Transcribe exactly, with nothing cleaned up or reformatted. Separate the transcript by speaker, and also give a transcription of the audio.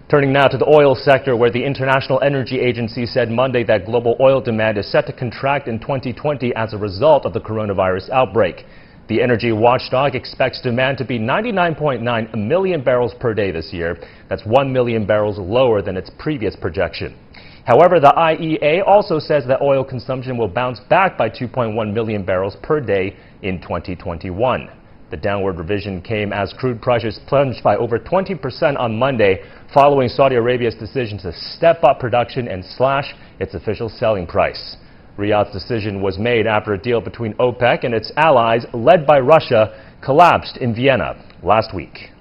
Speaker 1: Turning now to the oil sector, where the International Energy Agency said Monday that global oil demand is set to contract in twenty twenty as a result of the coronavirus outbreak. The energy watchdog expects demand to be ninety-nine point nine million barrels per day this year. That's one million barrels lower than its previous projection. However, the I E A also says that oil consumption will bounce back by two point one million barrels per day in twenty twenty-one. The downward revision came as crude prices plunged by over twenty percent on Monday, following Saudi Arabia's decision to step up production and slash its official selling price. Riyadh's decision was made after a deal between OPEC and its allies, led by Russia, collapsed in Vienna last week.